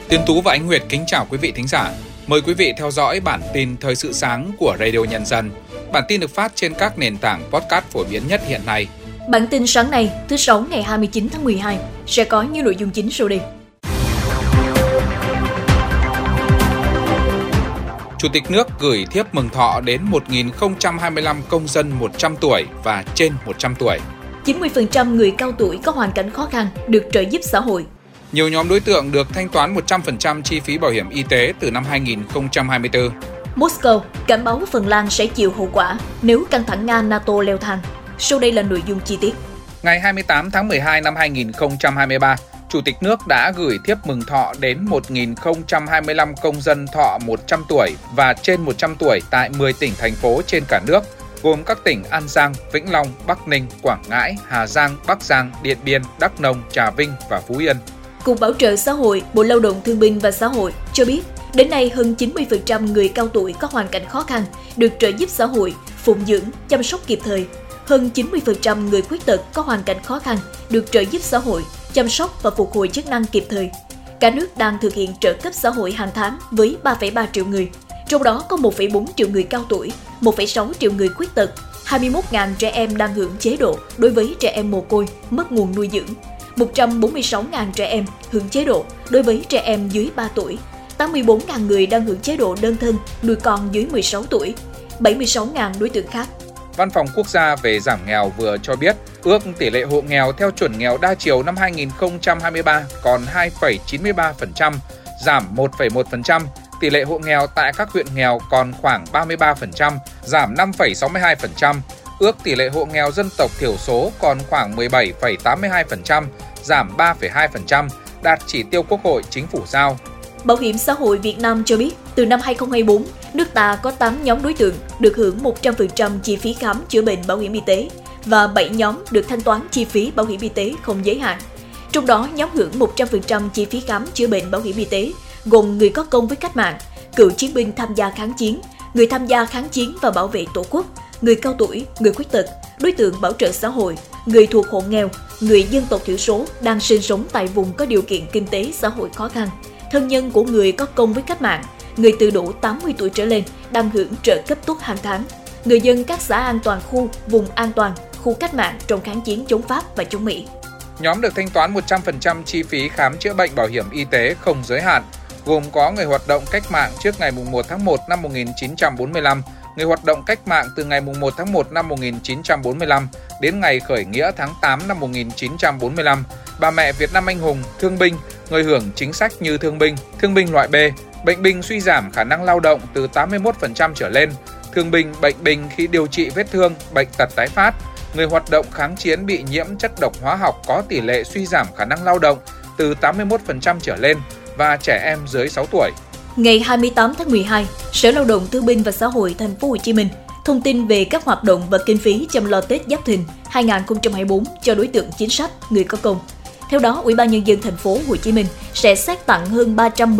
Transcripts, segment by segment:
Tiến Tú và Ánh Nguyệt kính chào quý vị thính giả. Mời quý vị theo dõi bản tin Thời sự sáng của Radio Nhân dân. Bản tin được phát trên các nền tảng podcast phổ biến nhất hiện nay. Bản tin sáng nay, thứ Sáu ngày 29 tháng 12, sẽ có những nội dung chính sau đây. Chủ tịch nước gửi thiếp mừng thọ đến 1.025 công dân 100 tuổi và trên 100 tuổi. 90% người cao tuổi có hoàn cảnh khó khăn được trợ giúp xã hội. Nhiều nhóm đối tượng được thanh toán 100% chi phí bảo hiểm y tế từ năm 2024. Moscow cảnh báo Phần Lan sẽ chịu hậu quả nếu căng thẳng Nga-NATO leo thang. Sau đây là nội dung chi tiết. Ngày 28 tháng 12 năm 2023, Chủ tịch nước đã gửi thiếp mừng thọ đến 1.025 công dân thọ 100 tuổi và trên 100 tuổi tại 10 tỉnh, thành phố trên cả nước, gồm các tỉnh An Giang, Vĩnh Long, Bắc Ninh, Quảng Ngãi, Hà Giang, Bắc Giang, Điện Biên, Đắk Nông, Trà Vinh và Phú Yên. Cục Bảo trợ Xã hội, Bộ Lao động Thương binh và Xã hội cho biết, đến nay hơn 90% người cao tuổi có hoàn cảnh khó khăn được trợ giúp xã hội, phụng dưỡng, chăm sóc kịp thời. Hơn 90% người khuyết tật có hoàn cảnh khó khăn được trợ giúp xã hội, chăm sóc và phục hồi chức năng kịp thời. Cả nước đang thực hiện trợ cấp xã hội hàng tháng với 3,3 triệu người, trong đó có 1,4 triệu người cao tuổi, 1,6 triệu người khuyết tật, 21.000 trẻ em đang hưởng chế độ đối với trẻ em mồ côi, mất nguồn nuôi dưỡng, 146.000 trẻ em hưởng chế độ đối với trẻ em dưới 3 tuổi, 84.000 người đang hưởng chế độ đơn thân nuôi con dưới 16 tuổi, 76.000 đối tượng khác. Văn phòng Quốc gia về giảm nghèo vừa cho biết, ước tỷ lệ hộ nghèo theo chuẩn nghèo đa chiều năm 2023 còn 2,93%, giảm 1,1%. Tỷ lệ hộ nghèo tại các huyện nghèo còn khoảng 33%, giảm 5,62%. Ước tỷ lệ hộ nghèo dân tộc thiểu số còn khoảng 17,82%, giảm 3,2%, đạt chỉ tiêu Quốc hội Chính phủ giao. Bảo hiểm xã hội Việt Nam cho biết, từ năm 2024, nước ta có 8 nhóm đối tượng được hưởng 100% chi phí khám chữa bệnh bảo hiểm y tế và 7 nhóm được thanh toán chi phí bảo hiểm y tế không giới hạn. Trong đó, nhóm hưởng 100% chi phí khám chữa bệnh bảo hiểm y tế gồm người có công với cách mạng, cựu chiến binh tham gia kháng chiến, người tham gia kháng chiến và bảo vệ Tổ quốc, người cao tuổi, người khuyết tật, đối tượng bảo trợ xã hội, người thuộc hộ nghèo, người dân tộc thiểu số đang sinh sống tại vùng có điều kiện kinh tế xã hội khó khăn, thân nhân của người có công với cách mạng, người từ đủ 80 tuổi trở lên đang hưởng trợ cấp tuất hàng tháng, người dân các xã an toàn khu, vùng an toàn, khu cách mạng trong kháng chiến chống Pháp và chống Mỹ. Nhóm được thanh toán 100% chi phí khám chữa bệnh bảo hiểm y tế không giới hạn, gồm có người hoạt động cách mạng trước ngày 1 tháng 1 năm 1945, người hoạt động cách mạng từ ngày 1 tháng 1 năm 1945 đến ngày khởi nghĩa tháng 8 năm 1945, bà mẹ Việt Nam anh hùng, thương binh, người hưởng chính sách như thương binh loại B, bệnh binh suy giảm khả năng lao động từ 81% trở lên, thương binh, bệnh binh khi điều trị vết thương, bệnh tật tái phát, người hoạt động kháng chiến bị nhiễm chất độc hóa học có tỷ lệ suy giảm khả năng lao động từ 81% trở lên và trẻ em dưới 6 tuổi. Ngày 28 tháng 12, Sở Lao động Thương binh và Xã hội Thành phố Hồ Chí Minh thông tin về các hoạt động và kinh phí chăm lo Tết Giáp Thìn 2024 cho đối tượng chính sách, người có công. Theo đó, Ủy ban Nhân dân Thành phố Hồ Chí Minh sẽ xét tặng hơn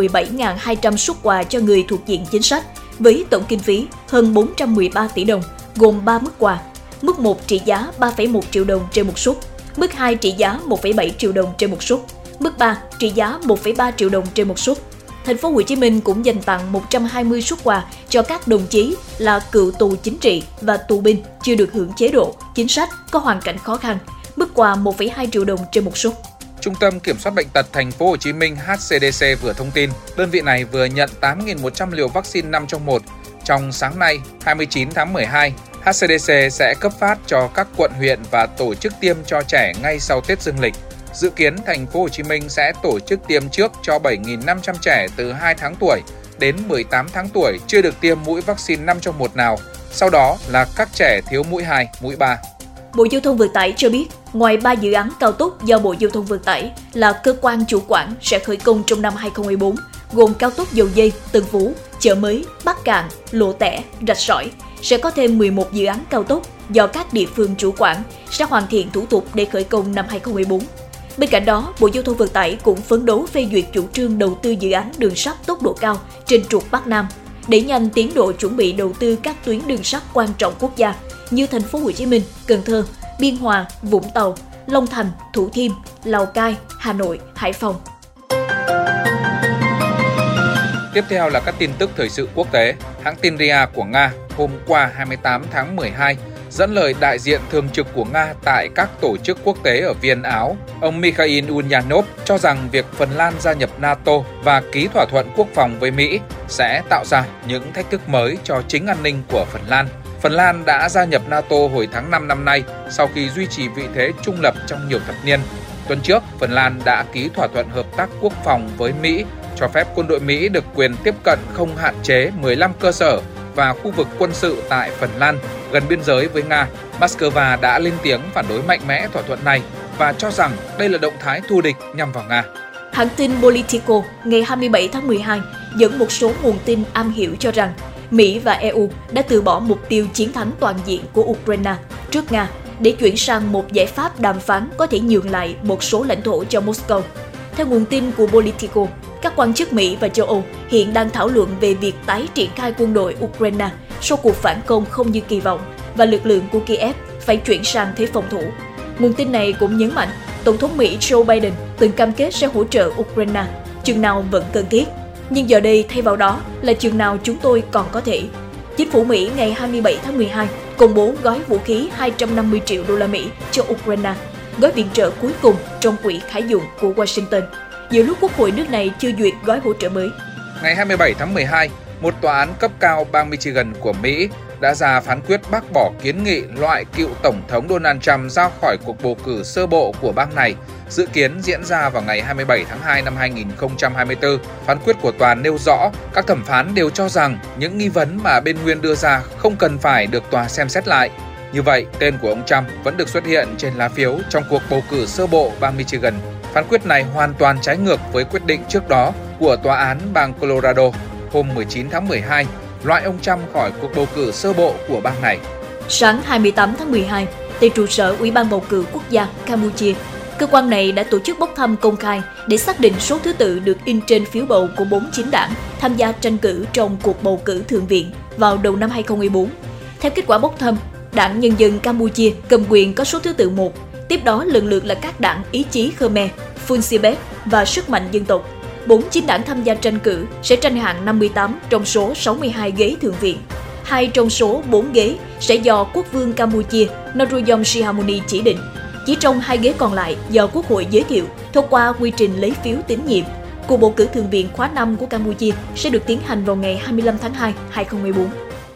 317.200 suất quà cho người thuộc diện chính sách với tổng kinh phí hơn 413 tỷ đồng, gồm 3 mức quà. Mức 1 trị giá 3,1 triệu đồng trên một suất, mức 2 trị giá 1,7 triệu đồng trên một suất, mức 3 trị giá 1,3 triệu đồng trên một suất. Thành phố Hồ Chí Minh cũng dành tặng 120 suất quà cho các đồng chí là cựu tù chính trị và tù binh chưa được hưởng chế độ, chính sách có hoàn cảnh khó khăn, mức quà 1,2 triệu đồng trên một suất. Trung tâm Kiểm soát Bệnh tật Thành phố Hồ Chí Minh HCDC vừa thông tin, đơn vị này vừa nhận 8.100 liều vaccine 5 trong 1. Trong sáng nay, 29 tháng 12, HCDC sẽ cấp phát cho các quận huyện và tổ chức tiêm cho trẻ ngay sau Tết Dương lịch. Dự kiến Thành phố Hồ Chí Minh sẽ tổ chức tiêm trước cho 7.500 trẻ từ 2 tháng tuổi đến 18 tháng tuổi chưa được tiêm mũi vaccine 5 trong 1 nào. Sau đó là các trẻ thiếu mũi 2, mũi 3. Bộ Giao thông Vận tải cho biết, ngoài 3 dự án cao tốc do Bộ Giao thông Vận tải là cơ quan chủ quản sẽ khởi công trong năm 2024, gồm cao tốc Dầu Dây, Tân Phú, Chợ Mới, Bắc Cạn, Lộ Tẻ, Rạch Sỏi, sẽ có thêm 11 dự án cao tốc do các địa phương chủ quản sẽ hoàn thiện thủ tục để khởi công năm 2024. Bên cạnh đó, Bộ Giao thông Vận tải cũng phấn đấu phê duyệt chủ trương đầu tư dự án đường sắt tốc độ cao trên trục Bắc Nam, đẩy nhanh tiến độ chuẩn bị đầu tư các tuyến đường sắt quan trọng quốc gia như Thành phố Hồ Chí Minh, Cần Thơ, Biên Hòa, Vũng Tàu, Long Thành, Thủ Thiêm, Lào Cai, Hà Nội, Hải Phòng. Tiếp theo là các tin tức thời sự quốc tế. Hãng tin RIA của Nga hôm qua 28 tháng 12 dẫn lời đại diện thường trực của Nga tại các tổ chức quốc tế ở Viên, Áo, ông Mikhail Ulyanov cho rằng việc Phần Lan gia nhập NATO và ký thỏa thuận quốc phòng với Mỹ sẽ tạo ra những thách thức mới cho chính an ninh của Phần Lan. Phần Lan đã gia nhập NATO hồi tháng 5 năm nay sau khi duy trì vị thế trung lập trong nhiều thập niên. Tuần trước, Phần Lan đã ký thỏa thuận hợp tác quốc phòng với Mỹ, cho phép quân đội Mỹ được quyền tiếp cận không hạn chế 15 cơ sở và khu vực quân sự tại Phần Lan gần biên giới với Nga. Moscow đã lên tiếng phản đối mạnh mẽ thỏa thuận này và cho rằng đây là động thái thù địch nhằm vào Nga. Hãng tin Politico ngày 27 tháng 12 dẫn một số nguồn tin am hiểu cho rằng Mỹ và EU đã từ bỏ mục tiêu chiến thắng toàn diện của Ukraine trước Nga để chuyển sang một giải pháp đàm phán có thể nhường lại một số lãnh thổ cho Moscow. Theo nguồn tin của Politico, các quan chức Mỹ và châu Âu hiện đang thảo luận về việc tái triển khai quân đội Ukraine sau cuộc phản công không như kỳ vọng và lực lượng của Kiev phải chuyển sang thế phòng thủ. Nguồn tin này cũng nhấn mạnh Tổng thống Mỹ Joe Biden từng cam kết sẽ hỗ trợ Ukraine chừng nào vẫn cần thiết. Nhưng giờ đây thay vào đó là chừng nào chúng tôi còn có thể. Chính phủ Mỹ ngày 27 tháng 12 công bố gói vũ khí 250 triệu đô la Mỹ cho Ukraine, gói viện trợ cuối cùng trong quỹ khải dụng của Washington, giữa lúc Quốc hội nước này chưa duyệt gói hỗ trợ mới. Ngày 27 tháng 12, một tòa án cấp cao bang Michigan của Mỹ đã ra phán quyết bác bỏ kiến nghị loại cựu Tổng thống Donald Trump ra khỏi cuộc bầu cử sơ bộ của bang này, dự kiến diễn ra vào ngày 27 tháng 2 năm 2024. Phán quyết của tòa nêu rõ, các thẩm phán đều cho rằng những nghi vấn mà bên nguyên đưa ra không cần phải được tòa xem xét lại. Như vậy, tên của ông Trump vẫn được xuất hiện trên lá phiếu trong cuộc bầu cử sơ bộ bang Michigan. Phán quyết này hoàn toàn trái ngược với quyết định trước đó của tòa án bang Colorado hôm 19 tháng 12, loại ông Trump khỏi cuộc bầu cử sơ bộ của bang này. Sáng 28 tháng 12, tại trụ sở Ủy ban bầu cử quốc gia Campuchia, cơ quan này đã tổ chức bốc thăm công khai để xác định số thứ tự được in trên phiếu bầu của 4 chính đảng tham gia tranh cử trong cuộc bầu cử thượng viện vào đầu năm 2014. Theo kết quả bốc thăm, Đảng Nhân dân Campuchia cầm quyền có số thứ tự 1, tiếp đó lần lượt là các đảng Ý chí Khmer, Funsibet và Sức mạnh dân tộc. 4 chính đảng tham gia tranh cử sẽ tranh hạng 58 trong số 62 ghế thượng viện. 2 trong số 4 ghế sẽ do Quốc vương Campuchia Norodom Sihamoni chỉ định. Chỉ trong 2 ghế còn lại do Quốc hội giới thiệu thông qua quy trình lấy phiếu tín nhiệm. Cuộc bầu cử thượng viện khóa 5 của Campuchia sẽ được tiến hành vào ngày 25 tháng 2, 2014.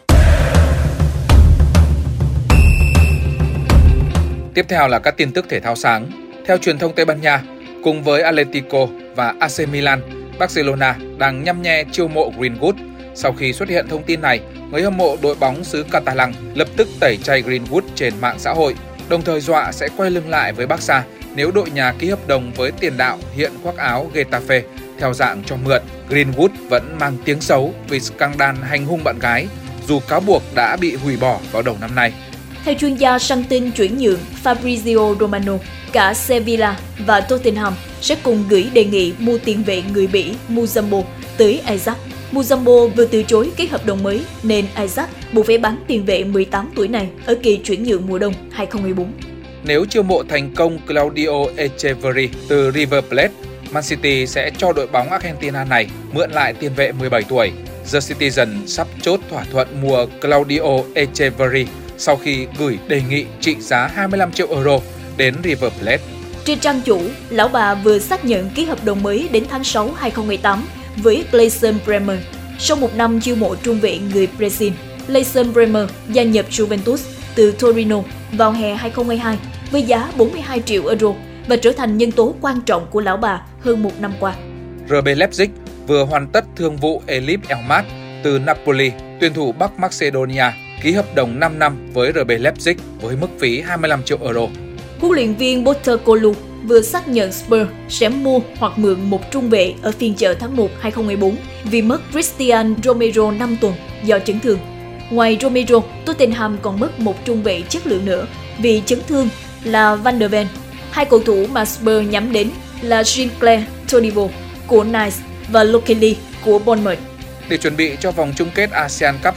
Tiếp theo là các tin tức thể thao sáng. Theo truyền thông Tây Ban Nha, cùng với Atletico và AC Milan, Barcelona đang nhăm nhe chiêu mộ Greenwood. Sau khi xuất hiện thông tin này, người hâm mộ đội bóng xứ Catalan lập tức tẩy chay Greenwood trên mạng xã hội, đồng thời dọa sẽ quay lưng lại với Barca nếu đội nhà ký hợp đồng với tiền đạo hiện khoác áo Getafe theo dạng cho mượn. Greenwood vẫn mang tiếng xấu vì scandal hành hung bạn gái, dù cáo buộc đã bị hủy bỏ vào đầu năm nay. Theo chuyên gia săn tin chuyển nhượng Fabrizio Romano, cả Sevilla và Tottenham sẽ cùng gửi đề nghị mua tiền vệ người Bỉ Muzambo tới Ajax. Muzambo vừa từ chối ký hợp đồng mới nên Ajax buộc phải bán tiền vệ 18 tuổi này ở kỳ chuyển nhượng mùa đông 2014. Nếu chiêu mộ thành công Claudio Echeverri từ River Plate, Man City sẽ cho đội bóng Argentina này mượn lại tiền vệ 17 tuổi. The Citizen sắp chốt thỏa thuận mua Claudio Echeverri sau khi gửi đề nghị trị giá 25 triệu euro đến River Plate. Trên trang chủ, lão bà vừa xác nhận ký hợp đồng mới đến tháng 6 2018 với Clayson Bremer. Sau một năm chiêu mộ trung vệ người Brazil, Clayson Bremer gia nhập Juventus từ Torino vào hè 2022 với giá 42 triệu euro và trở thành nhân tố quan trọng của lão bà hơn một năm qua. RB Leipzig vừa hoàn tất thương vụ Elif Elmas từ Napoli, tuyển thủ Bắc Macedonia, ký hợp đồng 5 năm với RB Leipzig với mức phí 25 triệu euro. Huấn luyện viên Postecoglou vừa xác nhận Spurs sẽ mua hoặc mượn một trung vệ ở phiên chợ tháng 1 2014 vì mất Christian Romero 5 tuần do chấn thương. Ngoài Romero, Tottenham còn mất một trung vệ chất lượng nữa vì chấn thương là Van der Ven. 2 cầu thủ mà Spurs nhắm đến là Sinclair Todibo của Nice và Lokeli của Bournemouth. Để chuẩn bị cho vòng chung kết ASEAN Cup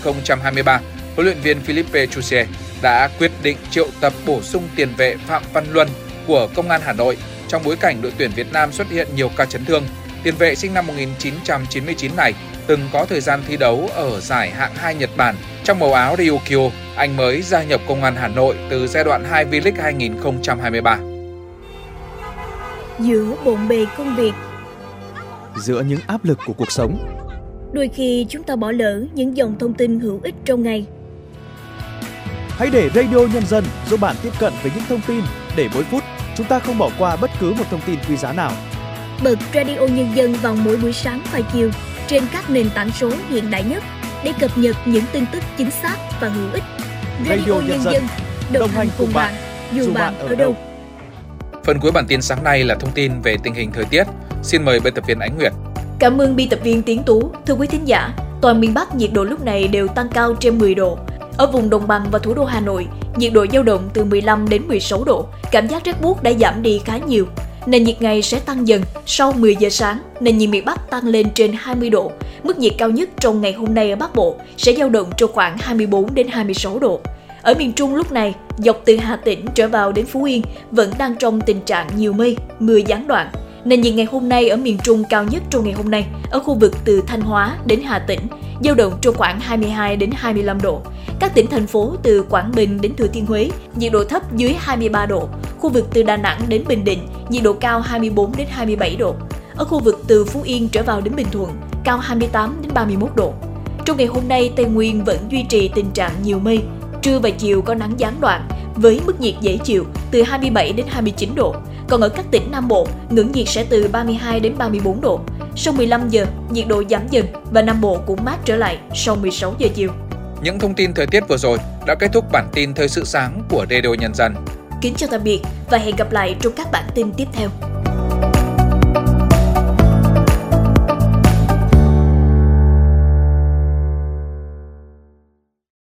2023, huấn luyện viên Philippe Chusie đã quyết định triệu tập bổ sung tiền vệ Phạm Văn Luân của Công an Hà Nội trong bối cảnh đội tuyển Việt Nam xuất hiện nhiều ca chấn thương. Tiền vệ sinh năm 1999 này từng có thời gian thi đấu ở giải hạng 2 Nhật Bản trong màu áo Ryukyu. Anh mới gia nhập Công an Hà Nội từ giai đoạn 2 V-League 2023. Giữa bộn bề công việc, giữa những áp lực của cuộc sống, đôi khi chúng ta bỏ lỡ những dòng thông tin hữu ích trong ngày. Hãy để Radio Nhân dân giúp bạn tiếp cận với những thông tin để mỗi phút chúng ta không bỏ qua bất cứ một thông tin quý giá nào. Bật Radio Nhân dân vào mỗi buổi sáng và chiều trên các nền tảng số hiện đại nhất để cập nhật những tin tức chính xác và hữu ích. Radio Nhân dân đồng hành cùng bạn dù bạn ở đâu. Phần cuối bản tin sáng nay là thông tin về tình hình thời tiết. Xin mời biên tập viên Ánh Nguyệt. Cảm ơn biên tập viên Tiến Tú. Thưa quý thính giả, toàn miền Bắc nhiệt độ lúc này đều tăng cao trên 10 độ. Ở vùng đồng bằng và thủ đô Hà Nội, nhiệt độ dao động từ 15 đến 16 độ. Cảm giác rét buốt đã giảm đi khá nhiều. Nền nhiệt ngày sẽ tăng dần. Sau 10 giờ sáng, nền nhiệt miền Bắc tăng lên trên 20 độ. Mức nhiệt cao nhất trong ngày hôm nay ở Bắc Bộ sẽ dao động trong khoảng 24 đến 26 độ. Ở miền Trung lúc này, dọc từ Hà Tĩnh trở vào đến Phú Yên vẫn đang trong tình trạng nhiều mây, mưa gián đoạn. Nền nhiệt ngày hôm nay ở miền Trung cao nhất trong ngày hôm nay ở khu vực từ Thanh Hóa đến Hà Tĩnh dao động trong khoảng 22 đến 25 độ. Các tỉnh thành phố từ Quảng Bình đến Thừa Thiên Huế nhiệt độ thấp dưới 23 độ. Khu vực từ Đà Nẵng đến Bình Định nhiệt độ cao 24 đến 27 độ. Ở khu vực từ Phú Yên trở vào đến Bình Thuận cao 28 đến 31 độ. Trong ngày hôm nay, Tây Nguyên vẫn duy trì tình trạng nhiều mây. Trưa và chiều có nắng gián đoạn với mức nhiệt dễ chịu từ 27 đến 29 độ. Còn ở các tỉnh Nam Bộ, ngưỡng nhiệt sẽ từ 32 đến 34 độ. Sau 15 giờ, nhiệt độ giảm dần và Nam Bộ cũng mát trở lại sau 16 giờ chiều. Những thông tin thời tiết vừa rồi đã kết thúc bản tin Thời sự sáng của Radio Nhân dân. Kính chào tạm biệt và hẹn gặp lại trong các bản tin tiếp theo.